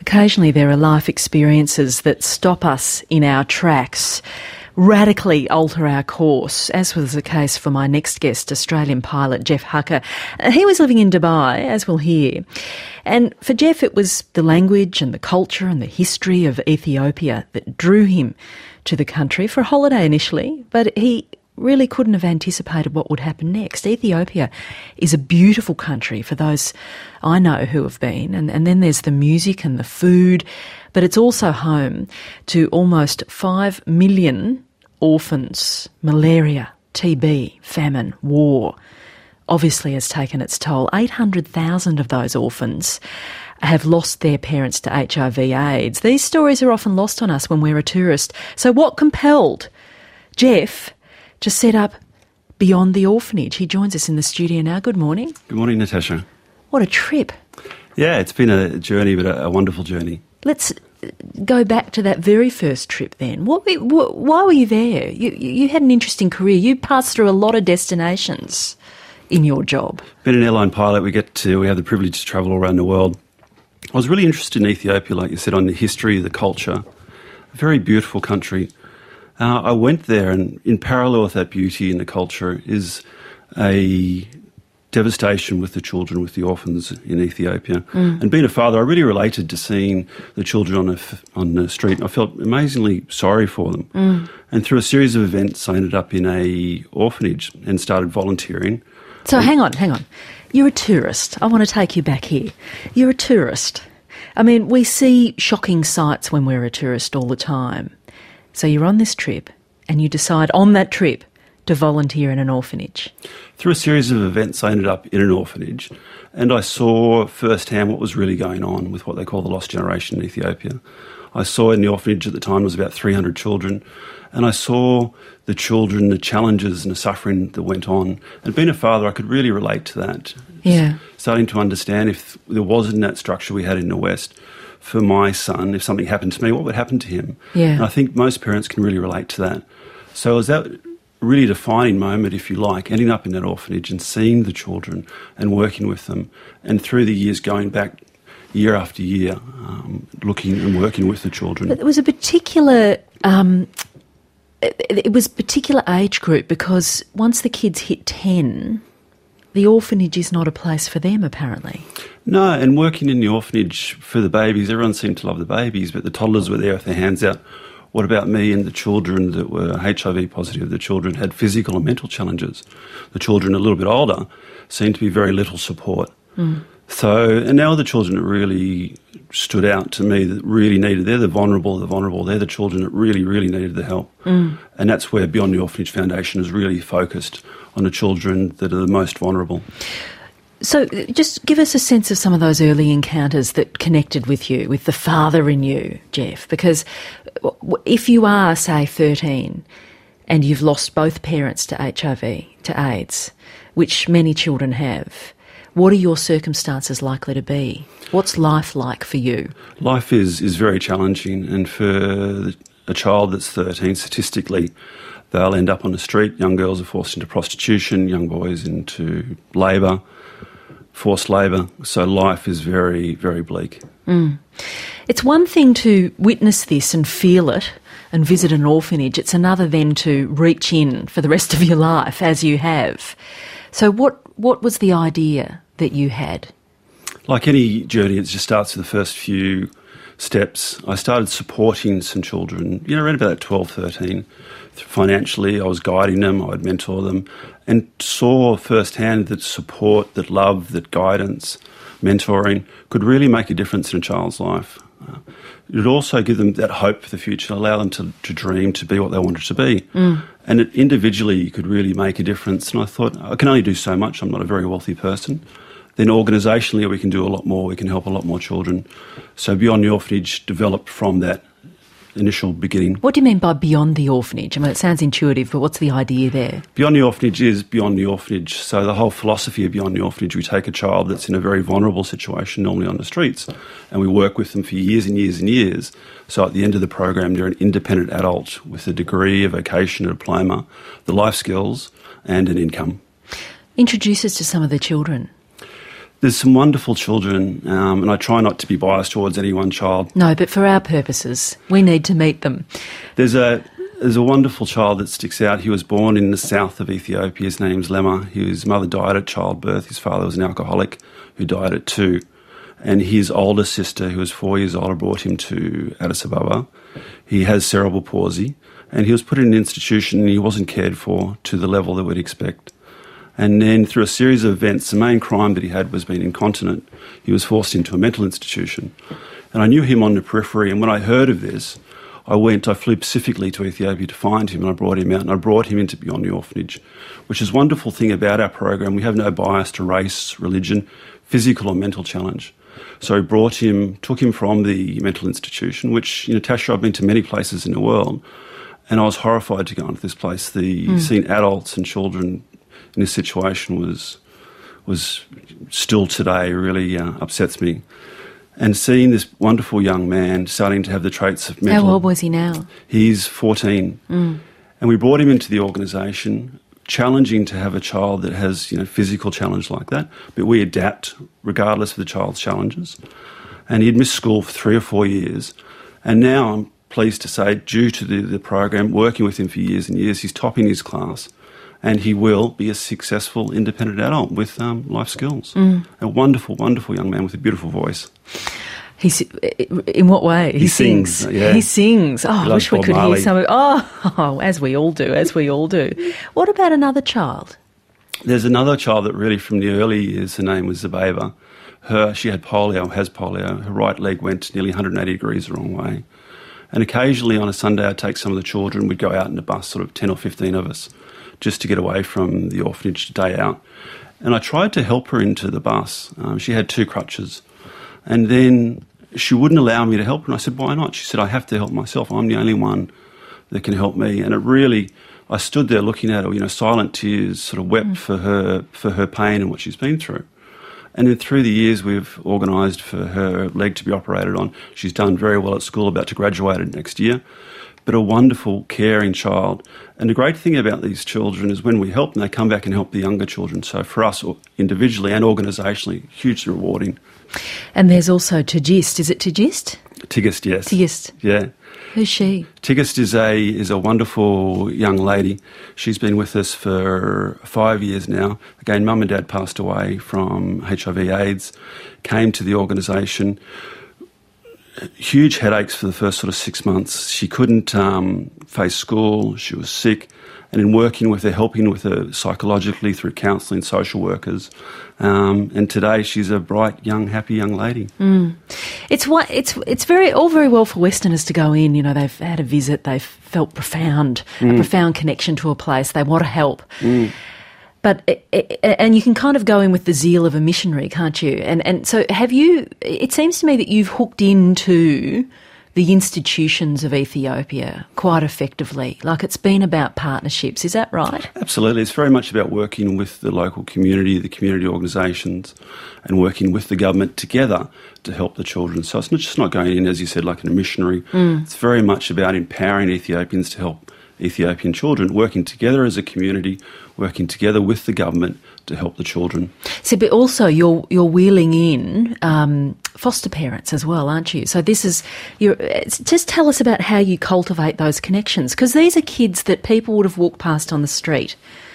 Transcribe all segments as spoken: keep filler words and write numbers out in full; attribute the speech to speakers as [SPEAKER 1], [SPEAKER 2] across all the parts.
[SPEAKER 1] Occasionally there are life experiences that stop us in our tracks, radically alter our course, as was the case for my next guest, Australian pilot Geoff Hucker. He was living in Dubai, as we'll hear. And for Geoff, it was the language and the culture and the history of Ethiopia that drew him to the country for a holiday initially, but he really couldn't have anticipated what would happen next. Ethiopia is a beautiful country for those I know who have been, and, and then there's the music and the food, but it's also home to almost five million orphans. Malaria, T B, famine, war obviously has taken its toll. eight hundred thousand of those orphans have lost their parents to H I V AIDS. These stories are often lost on us when we're a tourist. So what compelled Geoff to set up Beyond the Orphanage? He joins us in the studio now. Good morning.
[SPEAKER 2] Good morning, Natasha.
[SPEAKER 1] What a trip.
[SPEAKER 2] Yeah, it's been a journey, but a, a wonderful journey.
[SPEAKER 1] Let's go back to that very first trip then. What, what, why were you there? You, you had an interesting career. You passed through a lot of destinations in your job.
[SPEAKER 2] Being an airline pilot, we get to, we have the privilege to travel all around the world. I was really interested in Ethiopia, like you said, on the history, the culture. A very beautiful country. Uh, I went there, and in parallel with that beauty and the culture is a devastation with the children, with the orphans in Ethiopia. Mm. And being a father, I really related to seeing the children on the, on the street. I felt amazingly sorry for them. Mm. And through a series of events, I ended up in a orphanage and started volunteering.
[SPEAKER 1] So and hang on, hang on. You're a tourist. I want to take you back here. You're a tourist. I mean, we see shocking sights when we're a tourist all the time. So you're on this trip and you decide on that trip to volunteer in an orphanage.
[SPEAKER 2] Through a series of events, I ended up in an orphanage and I saw firsthand what was really going on with what they call the lost generation in Ethiopia. I saw in the orphanage at the time was about three hundred children, and I saw the children, the challenges and the suffering that went on. And being a father, I could really relate to that.
[SPEAKER 1] Yeah.
[SPEAKER 2] Starting to understand if there wasn't that structure we had in the West, for my son, if something happened to me, what would happen to him?
[SPEAKER 1] Yeah.
[SPEAKER 2] And I think most parents can really relate to that. So it was that really defining moment, if you like, ending up in that orphanage and seeing the children and working with them. And through the years going back year after year, um, looking and working with the children.
[SPEAKER 1] But there was a particular... Um, it, it was a particular age group because once the kids hit ten... the orphanage is not a place for them, apparently.
[SPEAKER 2] No, and working in the orphanage for the babies, everyone seemed to love the babies, but the toddlers were there with their hands out. What about me and the children that were H I V positive? The children had physical and mental challenges. The children a little bit older seemed to be very little support. Mm. So, and now the children that really stood out to me that really needed, they're the vulnerable, the vulnerable, they're the children that really, really needed the help. Mm. And that's where Beyond the Orphanage Foundation is really focused on the children that are the most vulnerable.
[SPEAKER 1] So just give us a sense of some of those early encounters that connected with you, with the father in you, Geoff, because if you are, say, thirteen and you've lost both parents to H I V, to AIDS, which many children have, what are your circumstances likely to be? What's life like for you?
[SPEAKER 2] Life is, is very challenging, and for a child that's thirteen, statistically, they'll end up on the street. Young girls are forced into prostitution, young boys into labour, forced labour. So life is very, very bleak.
[SPEAKER 1] Mm. It's one thing to witness this and feel it and visit an orphanage. It's another then to reach in for the rest of your life, as you have. So what, what was the idea that you had?
[SPEAKER 2] Like any journey, it just starts with the first few steps. I started supporting some children, you know, around about twelve, thirteen. Financially, I was guiding them, I would mentor them, and saw firsthand that support, that love, that guidance, mentoring could really make a difference in a child's life. Uh, it would also give them that hope for the future, allow them to, to dream, to be what they wanted to be. Mm. And it, individually, you could really make a difference. And I thought, I can only do so much. I'm not a very wealthy person. Then organisationally, we can do a lot more. We can help a lot more children. So Beyond the Orphanage developed from that initial beginning.
[SPEAKER 1] What do you mean by Beyond the Orphanage? I mean, it sounds intuitive, but what's the idea there?
[SPEAKER 2] Beyond the Orphanage is Beyond the Orphanage. So the whole philosophy of Beyond the Orphanage, we take a child that's in a very vulnerable situation, normally on the streets, and we work with them for years and years and years. So at the end of the program, they're an independent adult with a degree, a vocation, a diploma, the life skills and an income.
[SPEAKER 1] Introduce us to some of the children.
[SPEAKER 2] There's some wonderful children, um, and I try not to be biased towards any one child.
[SPEAKER 1] No, but for our purposes, we need to meet them.
[SPEAKER 2] There's a there's a wonderful child that sticks out. He was born in the south of Ethiopia. His name's Lema. His mother died at childbirth. His father was an alcoholic who died at two. And his older sister, who was four years older, brought him to Addis Ababa. He has cerebral palsy, and he was put in an institution and he wasn't cared for to the level that we'd expect. And then through a series of events, the main crime that he had was being incontinent. He was forced into a mental institution. And I knew him on the periphery, and when I heard of this, I went, I flew specifically to Ethiopia to find him, and I brought him out, and I brought him into Beyond the Orphanage, which is a wonderful thing about our program. We have no bias to race, religion, physical or mental challenge. So I brought him, took him from the mental institution, which, you know, Tasha, I've been to many places in the world, and I was horrified to go into this place. The mm. seeing adults and children in this situation was was still today really uh, upsets me. And seeing this wonderful young man starting to have the traits of mental...
[SPEAKER 1] How old was he now?
[SPEAKER 2] He's fourteen. Mm. And we brought him into the organisation. Challenging to have a child that has, you know, physical challenge like that, but we adapt regardless of the child's challenges. And he'd missed school for three or four years. And now I'm pleased to say, due to the, the program, working with him for years and years, he's topping his class. And he will be a successful independent adult with um, life skills. Mm. A wonderful, wonderful young man with a beautiful voice.
[SPEAKER 1] He's, in what way? He,
[SPEAKER 2] he
[SPEAKER 1] sings.
[SPEAKER 2] sings yeah.
[SPEAKER 1] He sings. Oh, I wish we
[SPEAKER 2] Bob
[SPEAKER 1] could
[SPEAKER 2] Marley.
[SPEAKER 1] hear some of oh, oh, as we all do, as we all do. What about another child?
[SPEAKER 2] There's another child that really from the early years, her name was Zabeva. Her, she had polio, has polio. Her right leg went nearly one hundred eighty degrees the wrong way. And occasionally on a Sunday I'd take some of the children, we'd go out in the bus, sort of ten or fifteen of us, just to get away from the orphanage day out. And I tried to help her into the bus. Um, she had two crutches. And then she wouldn't allow me to help her. And I said, why not? She said, I have to help myself. I'm the only one that can help me. And it really, I stood there looking at her, you know, silent tears, sort of wept mm. for her for her pain and what she's been through. And then through the years, we've organised for her leg to be operated on. She's done very well at school, about to graduate next year. But a wonderful, caring child. And the great thing about these children is when we help them, they come back and help the younger children. So for us, individually and organisationally, hugely rewarding.
[SPEAKER 1] And there's also Tigist. Is it Tigist?
[SPEAKER 2] Tigist, yes.
[SPEAKER 1] Tigist.
[SPEAKER 2] Yeah.
[SPEAKER 1] Who's she?
[SPEAKER 2] Tigist is a is a wonderful young lady. She's been with us for five years now. Again, mum and dad passed away from H I V AIDS, came to the organisation. Huge headaches for the first sort of six months. She couldn't um, face school. She was sick. And in working with her, helping with her psychologically through counselling, social workers. Um, and today she's a bright, young, happy young lady.
[SPEAKER 1] Mm. It's what it's it's very all very well for Westerners to go in. You know, they've had a visit, they've felt profound, mm. a profound connection to a place. They want to help. Mm. But it, it, and you can kind of go in with the zeal of a missionary, can't you? And and so have you? It seems to me that you've hooked into the institutions of Ethiopia quite effectively. Like it's been about partnerships. Is that right?
[SPEAKER 2] Absolutely. It's very much about working with the local community, the community organisations, and working with the government together to help the children. So it's not just not going in, as you said, like a missionary. Mm. It's very much about empowering Ethiopians to help Ethiopian children, working together as a community, working together with the government to help the children.
[SPEAKER 1] So, but also you're you're wheeling in um, foster parents as well, aren't you? So this is, you're, just tell us about how you cultivate those connections, because these are kids that people would have walked past on the street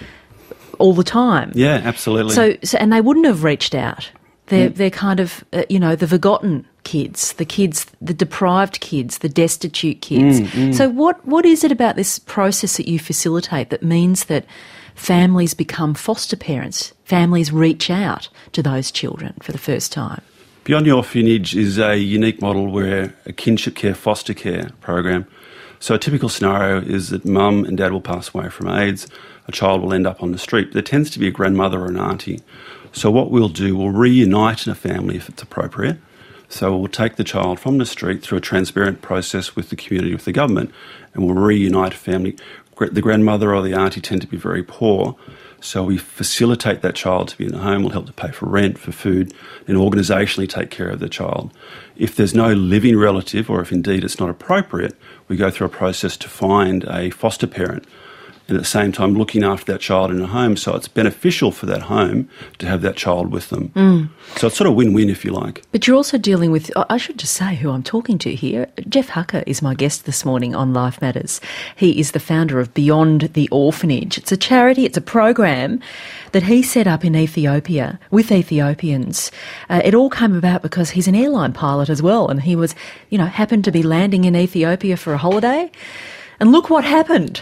[SPEAKER 1] all the time.
[SPEAKER 2] Yeah, absolutely.
[SPEAKER 1] So, so and they wouldn't have reached out. They're mm. they're kind of uh, you know, the forgotten kids, the kids, the deprived kids, the destitute kids. Mm, mm. So what what is it about this process that you facilitate that means that families become foster parents, families reach out to those children for the first time?
[SPEAKER 2] Beyond the Orphanage is a unique model where a kinship care, foster care program. So a typical scenario is that mum and dad will pass away from AIDS, a child will end up on the street. There tends to be a grandmother or an auntie. So what we'll do, we'll reunite in a family if it's appropriate. So we'll take the child from the street through a transparent process with the community, with the government, and we'll reunite a family. The grandmother or the auntie tend to be very poor, so we facilitate that child to be in the home. We'll help to pay for rent, for food, and organisationally take care of the child. If there's no living relative, or if indeed it's not appropriate, we go through a process to find a foster parent. and at the same time looking after that child in a home, so it's beneficial for that home to have that child with them. Mm. So it's sort of win-win, if you like.
[SPEAKER 1] But you're also dealing with, I should just say who I'm talking to here. Jeff Hucker is my guest this morning on Life Matters. He is the founder of Beyond the Orphanage. It's a charity, it's a program that he set up in Ethiopia with Ethiopians. Uh, it all came about because he's an airline pilot as well, and he was, you know, happened to be landing in Ethiopia for a holiday. And look what happened.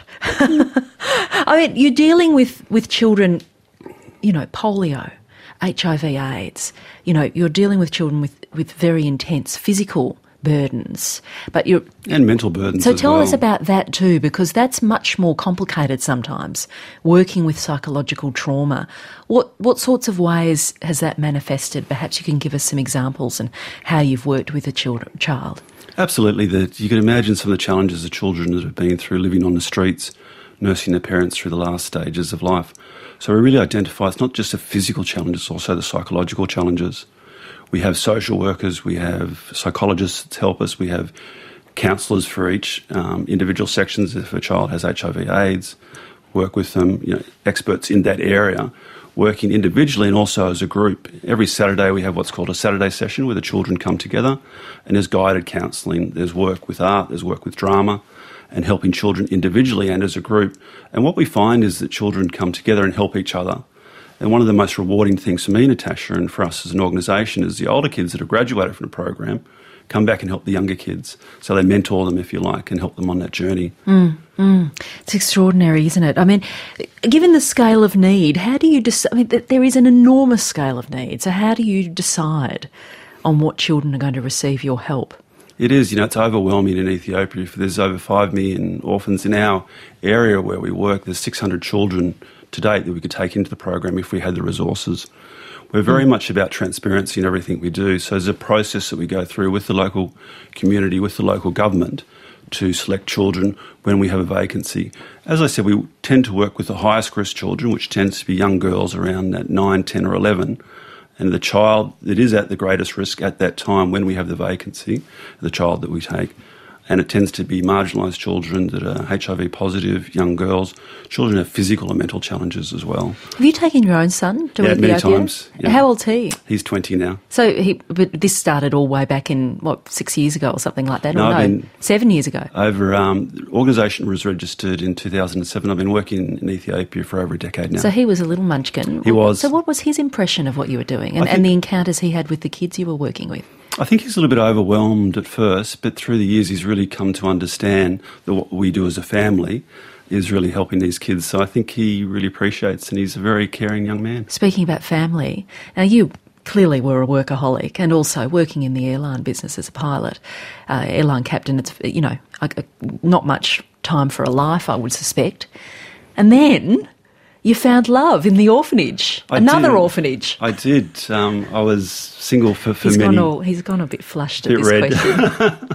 [SPEAKER 1] I mean, you're dealing with, with children, you know, polio, H I V AIDS. You know, you're dealing with children with, with very intense physical burdens. But you're
[SPEAKER 2] and mental burdens
[SPEAKER 1] So
[SPEAKER 2] as
[SPEAKER 1] tell
[SPEAKER 2] well.
[SPEAKER 1] us about that too, because that's much more complicated sometimes, working with psychological trauma. What what sorts of ways has that manifested? Perhaps you can give us some examples and how you've worked with a child. child.
[SPEAKER 2] Absolutely. That you can imagine some of the challenges of children that have been through living on the streets, nursing their parents through the last stages of life. So we really identify it's not just a physical challenge, it's also the psychological challenges. We have social workers, we have psychologists that help us, we have counsellors for each um, individual sections. If a child has H I V AIDS, work with them, you know, experts in that area, working individually and also as a group. Every Saturday we have what's called a Saturday session where the children come together, and there's guided counselling, there's work with art, there's work with drama, and helping children individually and as a group. And what we find is that children come together and help each other. And one of the most rewarding things for me, Natasha, and for us as an organisation is the older kids that have graduated from the program come back and help the younger kids. So they mentor them, if you like, and help them on that journey.
[SPEAKER 1] Mm, mm. It's extraordinary, isn't it? I mean, given the scale of need, how do you decide? I mean, there is an enormous scale of need. So how do you decide on what children are going to receive your help?
[SPEAKER 2] It is, you know, it's overwhelming in Ethiopia. There's over five million orphans in our area where we work. There's six hundred children to date that we could take into the program if we had the resources. We're very mm. much about transparency in everything we do. So there's a process that we go through with the local community, with the local government, to select children when we have a vacancy. As I said, we tend to work with the highest risk children, which tends to be young girls around that nine, ten or eleven. And the child that is at the greatest risk at that time when we have the vacancy, the child that we take. And it tends to be marginalised children that are H I V positive, young girls. Children have physical and mental challenges as well.
[SPEAKER 1] Have you taken your own son to
[SPEAKER 2] yeah,
[SPEAKER 1] Ethiopia?
[SPEAKER 2] many times. Yeah.
[SPEAKER 1] How old's he?
[SPEAKER 2] He's twenty now.
[SPEAKER 1] So he, but this started all way back in, what, six years ago or something like that?
[SPEAKER 2] No,
[SPEAKER 1] or no,
[SPEAKER 2] I've been
[SPEAKER 1] seven years ago.
[SPEAKER 2] Over, um, the organisation was registered in two thousand seven. I've been working in Ethiopia for over a decade now.
[SPEAKER 1] So he was a little munchkin.
[SPEAKER 2] He was.
[SPEAKER 1] So what was his impression of what you were doing and, and the encounters he had with the kids you were working with?
[SPEAKER 2] I think he's a little bit overwhelmed at first, but through the years he's really come to understand that what we do as a family is really helping these kids. So I think he really appreciates, and he's a very caring young man.
[SPEAKER 1] Speaking about family, now you clearly were a workaholic and also working in the airline business as a pilot, uh, airline captain. It's, you know, not much time for a life, I would suspect. And then you found love in the orphanage,
[SPEAKER 2] I
[SPEAKER 1] another
[SPEAKER 2] did.
[SPEAKER 1] orphanage.
[SPEAKER 2] I did. Um, I was single for, for
[SPEAKER 1] he's
[SPEAKER 2] many...
[SPEAKER 1] Gone all, he's gone a bit flushed at
[SPEAKER 2] bit
[SPEAKER 1] this
[SPEAKER 2] red.
[SPEAKER 1] question.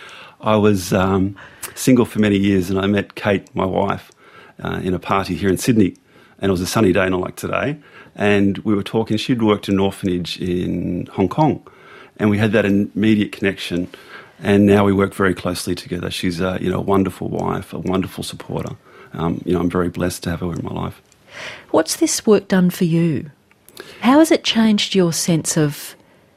[SPEAKER 2] I was um, single for many years, and I met Kate, my wife, uh, in a party here in Sydney. And it was a sunny day, not like today. And we were talking. She'd worked in an orphanage in Hong Kong, and we had that immediate connection. And now we work very closely together. She's a you know, a wonderful wife, a wonderful supporter. Um, you know, I'm very blessed to have her in my life.
[SPEAKER 1] What's this work done for you? How has it changed your sense of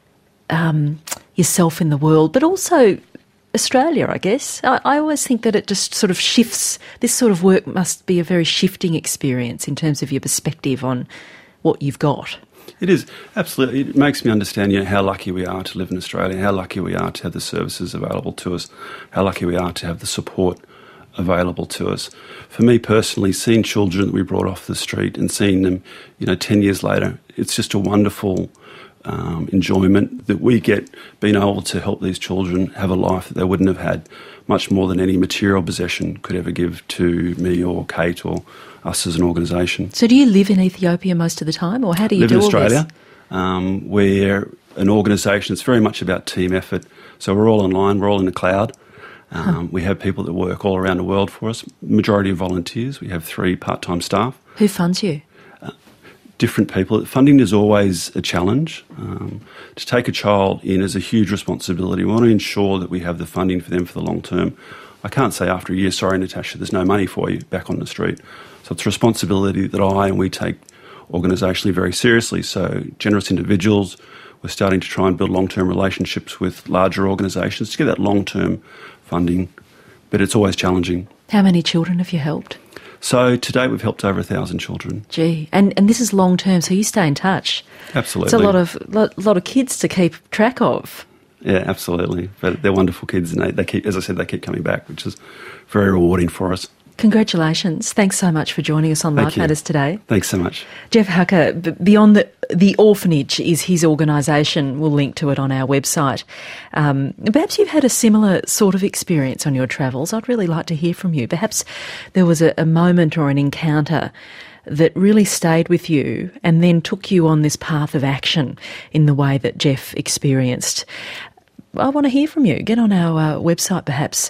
[SPEAKER 1] um, yourself in the world, but also Australia, I guess? I, I always think that it just sort of shifts. This sort of work must be a very shifting experience in terms of your perspective on what you've got.
[SPEAKER 2] It is, absolutely. It makes me understand you know, how lucky we are to live in Australia, how lucky we are to have the services available to us, how lucky we are to have the support available to us. For me personally, seeing children that we brought off the street and seeing them, you know, ten years later, it's just a wonderful um, enjoyment that we get being able to help these children have a life that they wouldn't have had, much more than any material possession could ever give to me or Kate or us as an organisation.
[SPEAKER 1] So do you live in Ethiopia most of the time, or how do you
[SPEAKER 2] live
[SPEAKER 1] do
[SPEAKER 2] in
[SPEAKER 1] all
[SPEAKER 2] Australia.
[SPEAKER 1] this?
[SPEAKER 2] Um, we're an organisation, it's very much about team effort. So we're all online, we're all in the cloud. Um, huh. We have people that work all around the world for us, majority of volunteers. We have three part-time staff.
[SPEAKER 1] Who funds you?
[SPEAKER 2] Uh, different people. Funding is always a challenge. Um, to take a child in is a huge responsibility. We want to ensure that we have the funding for them for the long term. I can't say after a year, sorry, Natasha, there's no money for you, back on the street. So it's a responsibility that I and we take organisationally very seriously. So generous individuals, we're starting to try and build long-term relationships with larger organisations to get that long-term funding, but it's always challenging.
[SPEAKER 1] How many children have you helped?
[SPEAKER 2] So to date we've helped over a thousand children.
[SPEAKER 1] Gee, and, and this is long-term, so you stay in touch.
[SPEAKER 2] Absolutely.
[SPEAKER 1] It's a lot of lot, lot of kids to keep track of.
[SPEAKER 2] Yeah, absolutely. But they're wonderful kids, and they, they keep, as I said, they keep coming back, which is very rewarding for us.
[SPEAKER 1] Congratulations. Thanks so much for joining us on
[SPEAKER 2] Thank
[SPEAKER 1] Life
[SPEAKER 2] you.
[SPEAKER 1] Matters today.
[SPEAKER 2] Thanks so much.
[SPEAKER 1] Jeff Hucker, b- Beyond the, the Orphanage is his organisation. We'll link to it on our website. Um, perhaps you've had a similar sort of experience on your travels. I'd really like to hear from you. Perhaps there was a, a moment or an encounter that really stayed with you and then took you on this path of action in the way that Jeff experienced. I want to hear from you. Get on our uh, website perhaps